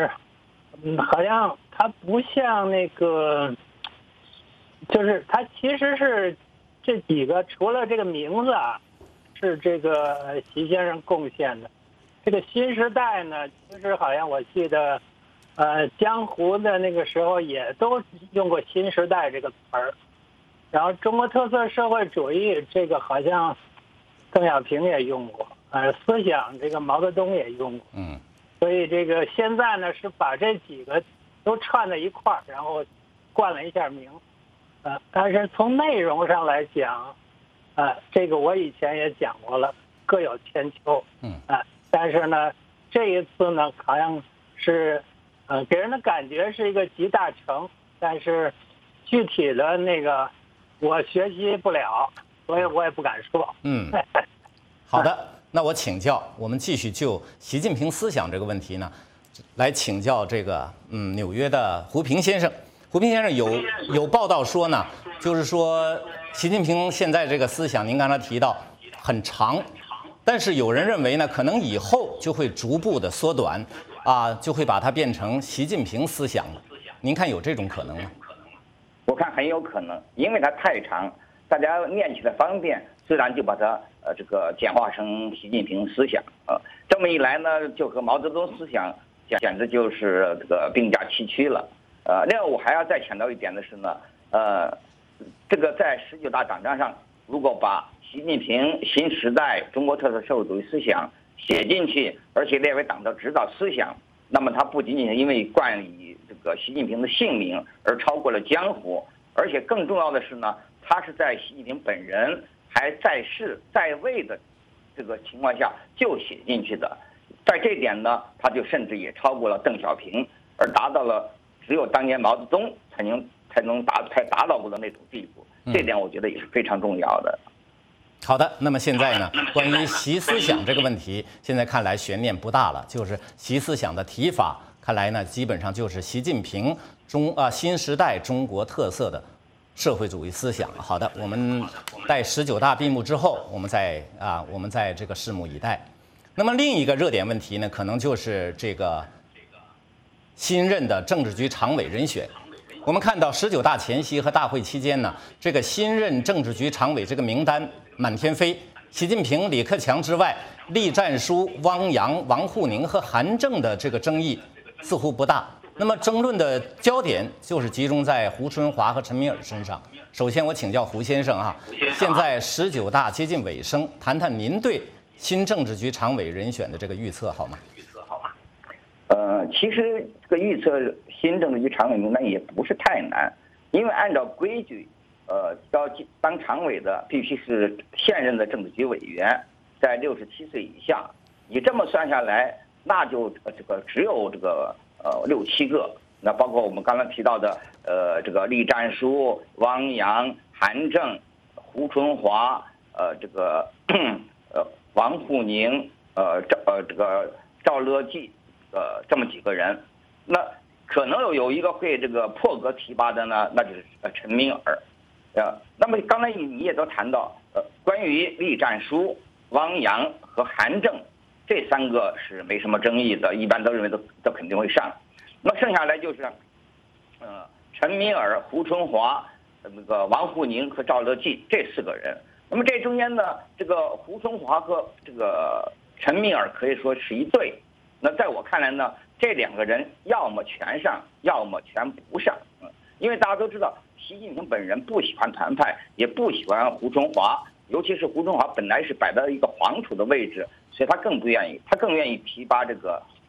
嗯，好像它不像那个。就是它其实是这几个，除了这个名字啊，是这个习先生贡献的。这个新时代呢，其实好像我记得，呃，江湖的那个时候也都用过新时代这个词儿。然后中国特色社会主义这个好像邓小平也用过，呃，思想这个毛泽东也用过。
嗯。
所以这个现在呢是把这几个都串在一块儿，然后冠了一下名。呃，但是从内容上来讲，呃，这个我以前也讲过了，各有千秋。
嗯。
啊、呃，但是呢，这一次呢，好像是，呃，给人的感觉是一个集大成，但是具体的那个我学习不了，所以我也不敢说。
嗯。好的，那我请教，我们继续就习近平思想这个问题呢，来请教这个嗯纽约的胡平先生。胡平先生有有报道说呢，就是说习近平现在这个思想，您刚才提到很长，但是有人认为呢，可能以后就会逐步的缩短，啊，就会把它变成习近平思想了。您看有这种可能吗？
我看很有可能，因为它太长，大家念起来方便，自然就把它呃这个简化成习近平思想啊、呃。这么一来呢，就和毛泽东思想简直就是这个并驾齐驱了。呃，另外我还要再强调一点的是呢，呃，这个在十九大讲章上，如果把习近平新时代中国特色社会主义思想写进去，而且列为党的指导思想，那么它不仅仅是因为冠以这个习近平的姓名而超过了江湖，而且更重要的是呢，它是在习近平本人还在世在位的这个情况下就写进去的，在这点呢，它就甚至也超过了邓小平，而达到了只有当年毛泽东才能才能达才达到过的那种地步，这点我觉得也是非常重要的。
好的，那么现在呢，关于习思想这个问题，现在看来悬念不大了，就是习思想的提法，看来呢，基本上就是习近平中啊新时代中国特色的社会主义思想。好的，我们待十九大闭幕之后，我们再啊我们再这个拭目以待。那么另一个热点问题呢，可能就是这个新任的政治局常委人选。我们看到十九大前夕和大会期间呢，这个新任政治局常委这个名单满天飞，习近平、李克强之外，栗战书、汪洋、王沪宁和韩正的这个争议似乎不大。那么争论的焦点就是集中在胡春华和陈敏尔身上。首先，我请教胡先生啊，现在十九大接近尾声，谈谈您对新政治局常委人选的这个预测好吗？
呃，其实这个预测新政治局常委名单也不是太难，因为按照规矩，呃，要当常委的必须是现任的政治局委员，在六十七岁以下。你这么算下来，那就这个只有这个呃六七个，那包括我们刚才提到的呃这个栗战书、汪洋、韩正、胡春华，呃这个呃王沪宁，呃赵呃这个赵乐际。呃，这么几个人，那可能有有一个会这个破格提拔的呢，那就是呃陈敏尔，呃，那么刚才你你也都谈到，呃，关于栗战书、汪洋和韩正这三个是没什么争议的，一般都认为都都肯定会上。那剩下来就是，呃，陈敏尔、胡春华、那个王沪宁和赵乐际这四个人。那么这中间呢，这个胡春华和这个陈敏尔可以说是一对。那在我看来呢，这两个人要么全上，要么全不上。嗯，因为大家都知道，习近平本人不喜欢团派，也不喜欢胡春华，尤其是胡春华本来是摆到一个皇储的位置，所以他更不愿意，他更愿意提拔这个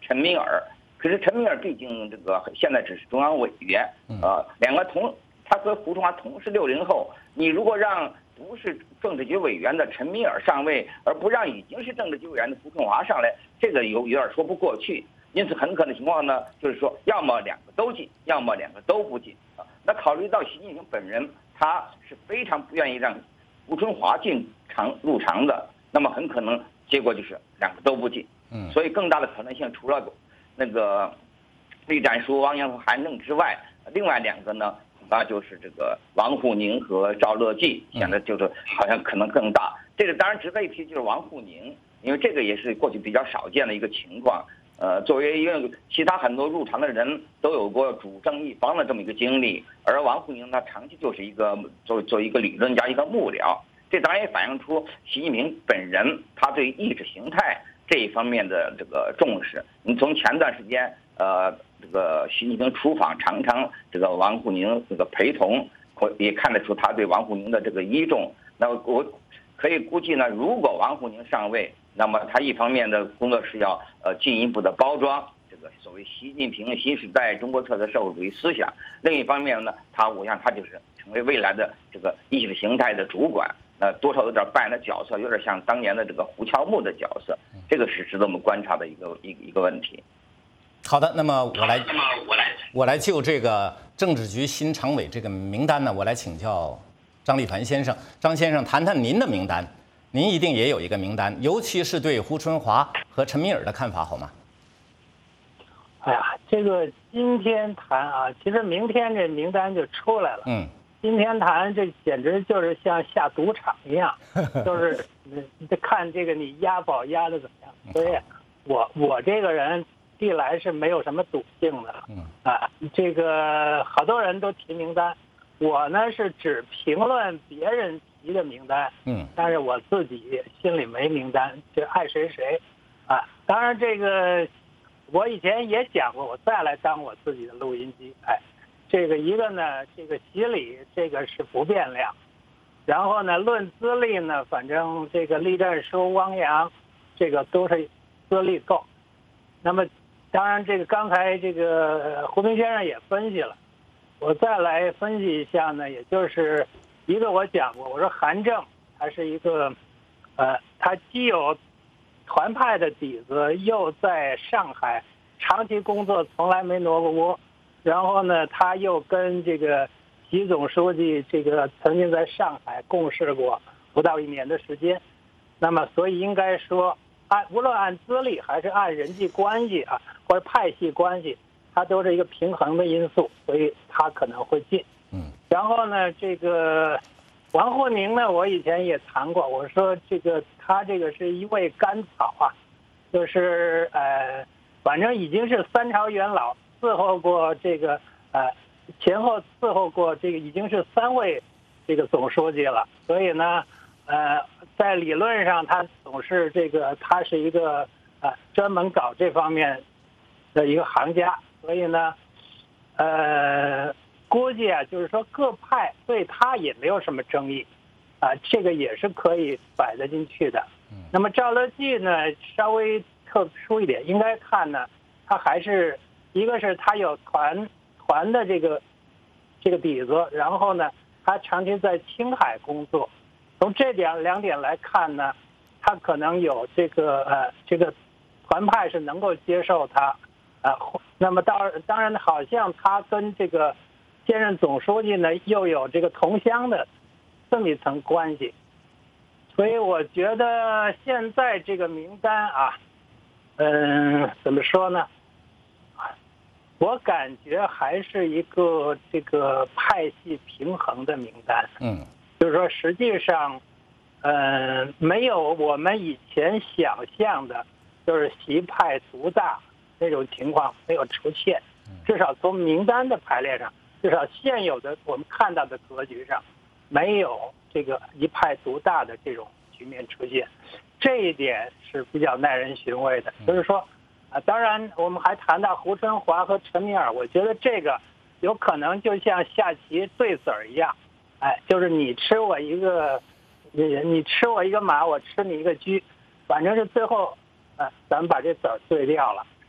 陈敏尔。可是陈敏尔毕竟这个现在只是中央委员，呃，两个同他和胡春华同是六零后，你如果让不是政治局委员的陈敏尔上位，而不让已经是政治局委员的胡春华上来，这个有有点说不过去。因此，很可能情况呢，就是说，要么两个都进，要么两个都不进啊。那考虑到习近平本人，他是非常不愿意让胡春华进场入场的，那么很可能结果就是两个都不进。
嗯，
所以更大的可能性，除了那个栗战书、汪洋和韩正之外，另外两个呢，恐怕就是这个王沪宁和赵乐际，现在就是好像可能更大。这个当然值得一提，就是王沪宁，因为这个也是过去比较少见的一个情况。呃，作为因为其他很多入场的人都有过主政一方的这么一个经历，而王沪宁呢，长期就是一个作为作为一个理论家、一个幕僚。这当然也反映出习近平本人他对意识形态这一方面的这个重视。你从前段时间，呃，这个习近平出访，常常这个王沪宁这个陪同，也看得出他对王沪宁的这个倚重。那我可以估计呢，如果王沪宁上位，那么他一方面的工作是要呃进一步的包装这个所谓习近平新时代中国特色社会主义思想，另一方面呢，他我想他就是成为未来的这个意识形态的主管。呃，多少有点扮演的角色，有点像当年的这个胡乔木的角色，这个是值得我们观察的一个一一个问题。
好的，那么我来，我来就这个政治局新常委这个名单呢，我来请教张立团先生。张先生，谈谈您的名单，您一定也有一个名单，尤其是对胡春华和陈敏尔的看法，好吗？
哎呀，这个今天谈啊，其实明天这名单就出来了。
嗯。
今天谈这简直就是像下赌场一样，就是你得看这个你押宝押的怎么样。所以我我这个人历来是没有什么赌性的。
嗯
啊，这个好多人都提名单，我呢是只评论别人提的名单。
嗯，
但是我自己心里没名单，就爱谁谁。啊，当然这个我以前也讲过，我再来当我自己的录音机。哎。这个一个呢，这个习礼这个是不变量，然后呢，论资历呢，反正这个栗战书、汪洋，这个都是资历够。那么，当然这个刚才这个胡平先生也分析了，我再来分析一下呢，也就是一个我讲过，我说韩正他是一个，呃，他既有团派的底子，又在上海长期工作，从来没挪过窝。然后呢，他又跟这个习总书记这个曾经在上海共事过不到一年的时间，那么所以应该说，按无论按资历还是按人际关系啊，或者派系关系，它都是一个平衡的因素，所以他可能会进。
嗯。
然后呢，这个王沪宁呢，我以前也谈过，我说这个他这个是一味甘草啊，就是呃，反正已经是三朝元老。伺候过这个呃，前后伺候过这个已经是三位这个总书记了，所以呢，呃，在理论上他总是这个他是一个呃专门搞这方面的一个行家，所以呢，呃，估计啊，就是说各派对他也没有什么争议，啊、呃，这个也是可以摆得进去的。那么赵乐际呢，稍微特殊一点，应该看呢，他还是。一个是他有团团的这个这个底子，然后呢，他长期在青海工作，从这点两点来看呢，他可能有这个呃这个团派是能够接受他，呃，那么当当然好像他跟这个现任总书记呢又有这个同乡的这么一层关系，所以我觉得现在这个名单啊，嗯，怎么说呢？我感觉还是一个这个派系平衡的名单，
嗯，
就是说实际上，呃，没有我们以前想象的，就是习派独大那种情况没有出现，至少从名单的排列上，至少现有的我们看到的格局上，没有这个一派独大的这种局面出现，这一点是比较耐人寻味的，就是说。啊，当然，我们还谈到胡春华和陈敏尔，我觉得这个有可能就像下棋对子儿一样，哎，就是你吃我一个，你你吃我一个马，我吃你一个车，反正是最后，呃，咱们把这子儿对掉了。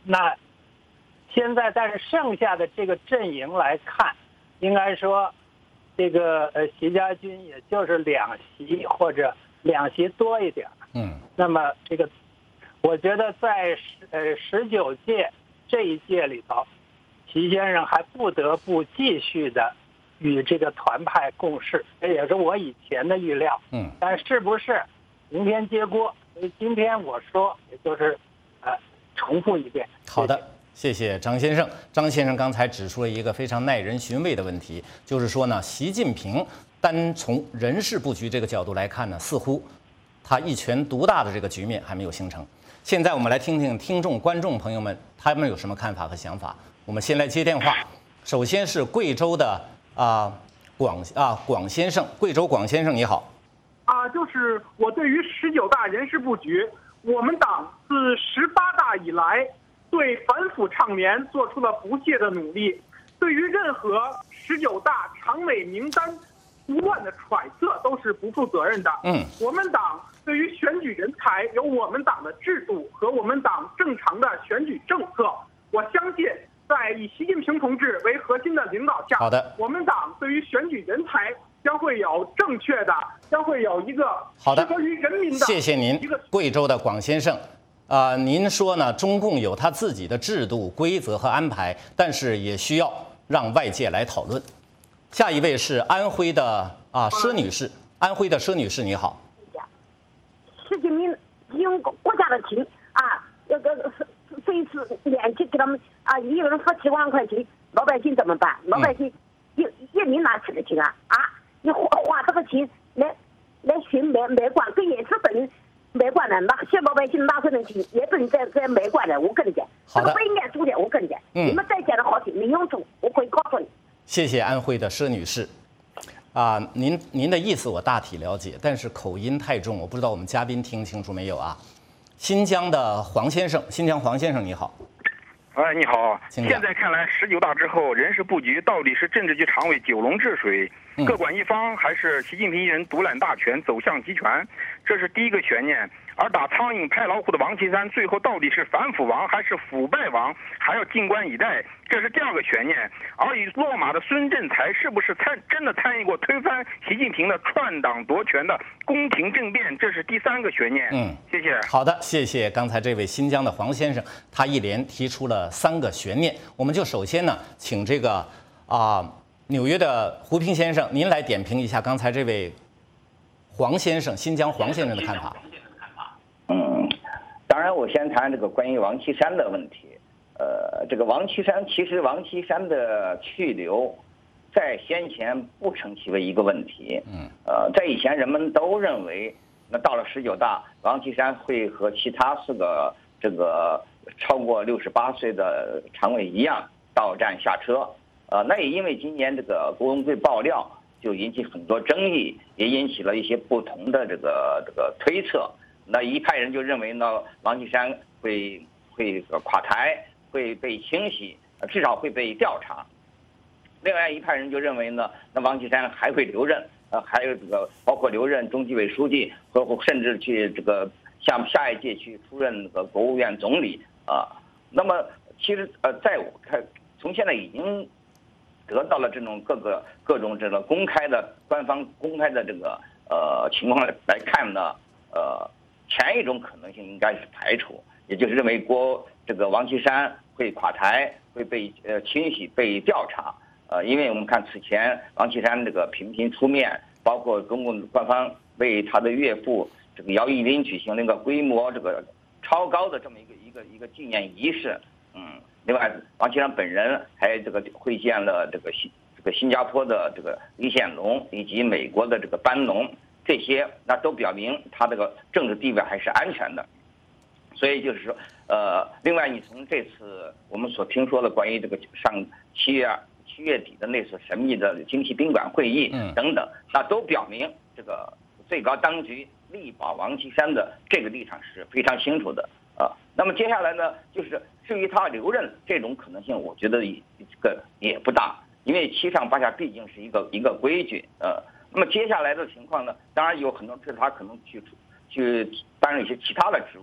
那现在但是剩下的这个阵营来看，应该说这个呃习家军也就是两席或者两席多一点。
嗯，
那么这个我觉得在十呃十九届这一届里头，习先生还不得不继续的与这个团派共事，这也是我以前的预料。
嗯，
但是不是明天接锅？所以今天我说，也就是呃重复一遍。
好的。谢谢张先生。张先生刚才指出了一个非常耐人寻味的问题，就是说呢，习近平单从人事布局这个角度来看呢，似乎他一权独大的这个局面还没有形成。现在我们来听听听众、观众朋友们他们有什么看法和想法。我们先来接电话，首先是贵州的啊广啊广先生，贵州广先生你好。
啊，就是我对于十九大人事布局，我们党自十八大以来，对反腐倡廉做出了不懈的努力，对于任何十九大常委名单胡乱的揣测都是不负责任的。
嗯，
我们党对于选举人才有我们党的制度和我们党正常的选举政策。我相信，在以习近平同志为核心的领导下，
好的，
我们党对于选举人才将会有正确的，将会有一个
好的
适合于人民的。
谢谢您，贵州的广先生。啊、呃，您说呢？中共有他自己的制度、规则和安排，但是也需要让外界来讨论。下一位是安徽的啊佘女士，安徽的佘女士你好。
习近平用国家的钱啊，那个这一次连起给他们啊，一个人发七万块钱，老百姓怎么办？老百姓一一民哪去得起啊？啊，你花花这个钱来来寻煤煤矿，跟也是等。煤矿的，那些老百姓哪可能去？也不能在在煤矿的，我跟你讲，这个不应该做的，我跟你讲，
嗯、
你们再讲的好听，没用处，我可以告诉你。
谢谢安徽的佘女士，啊，您您的意思我大体了解，但是口音太重，我不知道我们嘉宾听清楚没有啊？新疆的黄先生，新疆黄先生你好。
哎，你好！现在看来，十九大之后人事布局到底是政治局常委九龙治水，各管一方，还是习近平一人独揽大权走向集权？这是第一个悬念。而打苍蝇拍老虎的王岐山，最后到底是反腐王还是腐败王，还要静观以待，这是第二个悬念。而已落马的孙政才是不是参真的参与过推翻习近平的篡党夺权的宫廷政变，这是第三个悬念。
嗯，
谢谢。
好的，谢谢刚才这位新疆的黄先生，他一连提出了三个悬念。我们就首先呢，请这个啊、呃、纽约的胡平先生，您来点评一下刚才这位黄先生，新疆黄先生的看法。
嗯，当然，我先谈这个关于王岐山的问题。呃，这个王岐山，其实王岐山的去留，在先前不成其为一个问题。
嗯。
呃，在以前人们都认为，那到了十九大，王岐山会和其他四个这个超过六十八岁的常委一样到站下车。呃，那也因为今年这个郭文贵爆料，就引起很多争议，也引起了一些不同的这个这个推测。那一派人就认为呢，王岐山会会垮台，会被清洗，至少会被调查。另外一派人就认为呢，那王岐山还会留任，呃，还有这个包括留任中纪委书记，和甚至去这个像下一届去出任那个国务院总理啊。那么其实呃，在我看，从现在已经得到了这种各个各种这个公开的官方公开的这个呃情况来看呢，呃。前一种可能性应该是排除，也就是认为郭这个王岐山会垮台，会被呃清洗、被调查。呃，因为我们看此前王岐山这个频频出面，包括中共官方为他的岳父这个姚依林举行了一个规模这个超高的这么一个一个一个纪念仪式。嗯，另外王岐山本人还这个会见了这个新这个新加坡的这个李显龙以及美国的这个班农。这些那都表明他这个政治地位还是安全的，所以就是说，呃，另外你从这次我们所听说的关于这个上七月七月底的那次神秘的经济宾馆会议等等，那都表明这个最高当局力保王岐山的这个立场是非常清楚的啊。那么接下来呢，就是至于他留任这种可能性，我觉得也这个也不大，因为七上八下毕竟是一个一个规矩，呃。那么接下来的情况呢，当然有很多是他可能去去担任一些其他的职务，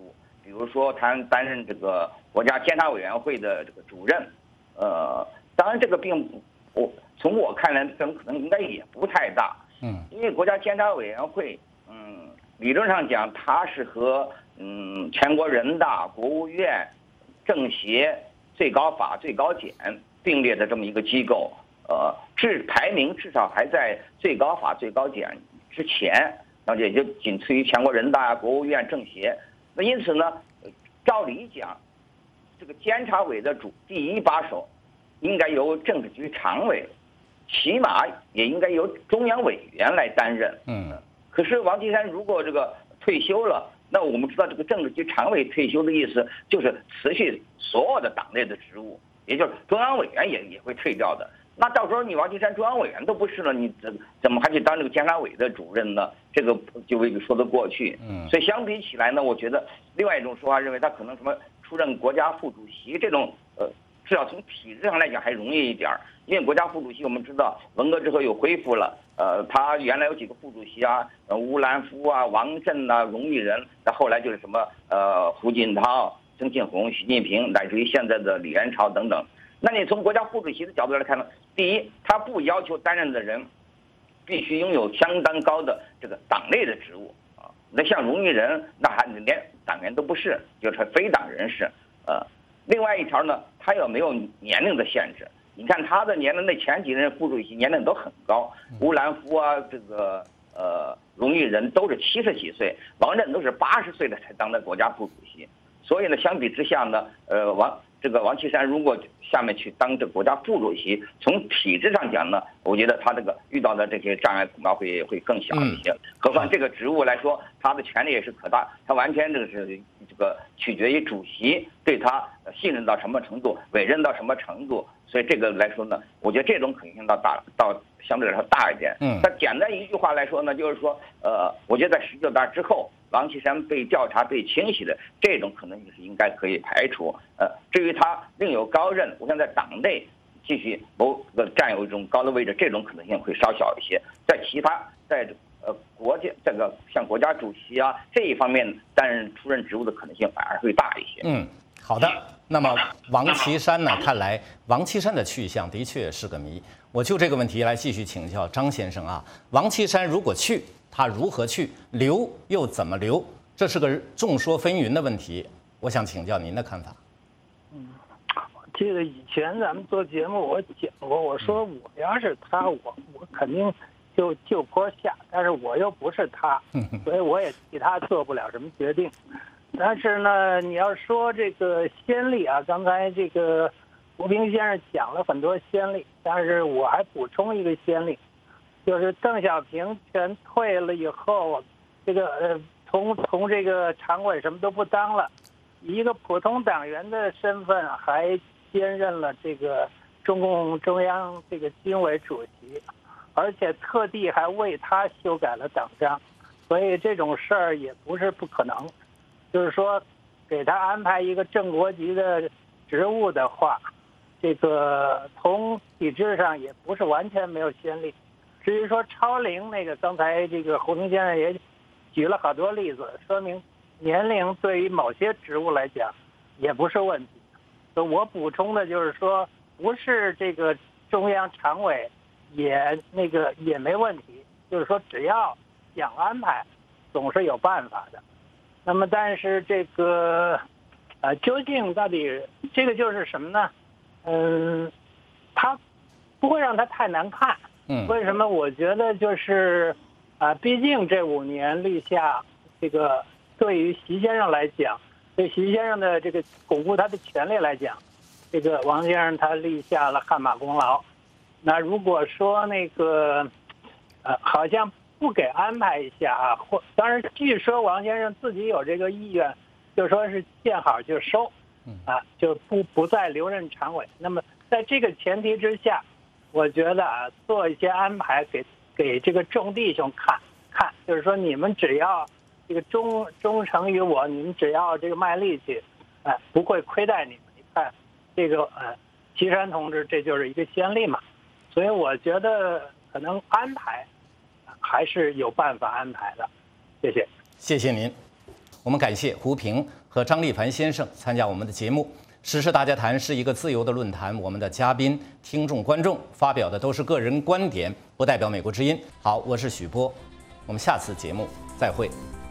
比如说他担任这个国家监察委员会的这个主任，呃，当然这个并不，我从我看来，这种可能应该也不太大，
嗯，
因为国家监察委员会，嗯，理论上讲，它是和嗯全国人大、国务院、政协、最高法、最高检并列的这么一个机构，呃，至排名至少还在最高法、最高检之前，那也就仅次于全国人大、国务院、政协。那因此呢，照理讲，这个监察委的主第一把手应该由政治局常委，起码也应该由中央委员来担任。
嗯，
可是王岐山如果这个退休了，那我们知道这个政治局常委退休的意思就是辞去所有的党内的职务，也就是中央委员也也会退掉的。那到时候你王岐山中央委员都不是了，你怎怎么还去当这个监察委的主任呢？这个就未必说得过去。
嗯，
所以相比起来呢，我觉得另外一种说法认为他可能什么出任国家副主席这种，呃，至少从体制上来讲还容易一点，因为国家副主席我们知道文革之后又恢复了，呃，他原来有几个副主席啊，呃，乌兰夫啊、王震啊、荣毅仁，那后来就是什么呃胡锦涛、曾庆红、习近平，乃至于现在的李元朝等等。那你从国家副主席的角度来看呢，第一，他不要求担任的人必须拥有相当高的这个党内的职务啊。那像荣毅仁，那还连党员都不是，就是非党人士。呃，另外一条呢，他又没有年龄的限制。你看他的年龄，那前几任副主席年龄都很高，乌兰夫啊，这个呃荣毅仁都是七十几岁，王震都是八十岁了才当的国家副主席。所以呢，相比之下呢，呃王。这个王岐山如果下面去当这个国家副主席，从体制上讲呢，我觉得他这个遇到的这些障碍恐怕会会更小一些。何况这个职务来说，他的权力也是可大，他完全这个是这个取决于主席对他信任到什么程度，委任到什么程度。所以这个来说呢，我觉得这种可能性到大到相对来说大一点。
嗯，
但简单一句话来说呢，就是说，呃，我觉得在十九大之后，王岐山被调查、被清洗的这种可能性是应该可以排除。呃，至于他另有高任，我想在党内继续谋呃占有一种高的位置，这种可能性会稍小一些。在其他在呃国家这个像国家主席啊这一方面担任出任职务的可能性反而会大一些。
嗯，好的。那么王岐山呢？看来王岐山的去向的确是个谜。我就这个问题来继续请教张先生啊。王岐山如果去，他如何去？留又怎么留？这是个众说纷纭的问题。我想请教您的看法。
嗯，我记得以前咱们做节目我讲过，我说我要是他，我我肯定就就坡下，但是我又不是他，所以我也替他做不了什么决定。但是呢，你要说这个先例啊，刚才这个吴平先生讲了很多先例，但是我还补充一个先例，就是邓小平全退了以后，这个呃从从这个常委什么都不当了，以一个普通党员的身份还兼任了这个中共中央这个军委主席，而且特地还为他修改了党章，所以这种事儿也不是不可能。就是说，给他安排一个正国级的职务的话，这个从体制上也不是完全没有先例。至于说超龄那个，刚才这个胡平先生也举了好多例子，说明年龄对于某些职务来讲也不是问题。所以我补充的就是说，不是这个中央常委也那个也没问题，就是说只要想安排，总是有办法的。那么，但是这个，呃，究竟到底这个就是什么呢？嗯，他不会让他太难看。
嗯。
为什么？我觉得就是，啊、呃，毕竟这五年立下这个，对于习先生来讲，对习先生的这个巩固他的权利来讲，这个王先生他立下了汗马功劳。那如果说那个，呃，好像。不给安排一下啊，或当然，据说王先生自己有这个意愿，就说是见好就收，啊，就不不再留任常委。那么在这个前提之下，我觉得啊，做一些安排给给这个众弟兄看看，就是说你们只要这个忠忠诚于我，你们只要这个卖力气，哎，不会亏待你们。你看这个呃，岐山同志，这就是一个先例嘛。所以我觉得可能安排。还是有办法安排的，谢谢。
谢谢您。 我们感谢胡平和张立凡先生参加我们的节目。时事大家谈是一个自由的论坛，我们的嘉宾、听众、观众发表的都是个人观点，不代表美国之音。好，我是许波，我们下次节目再会。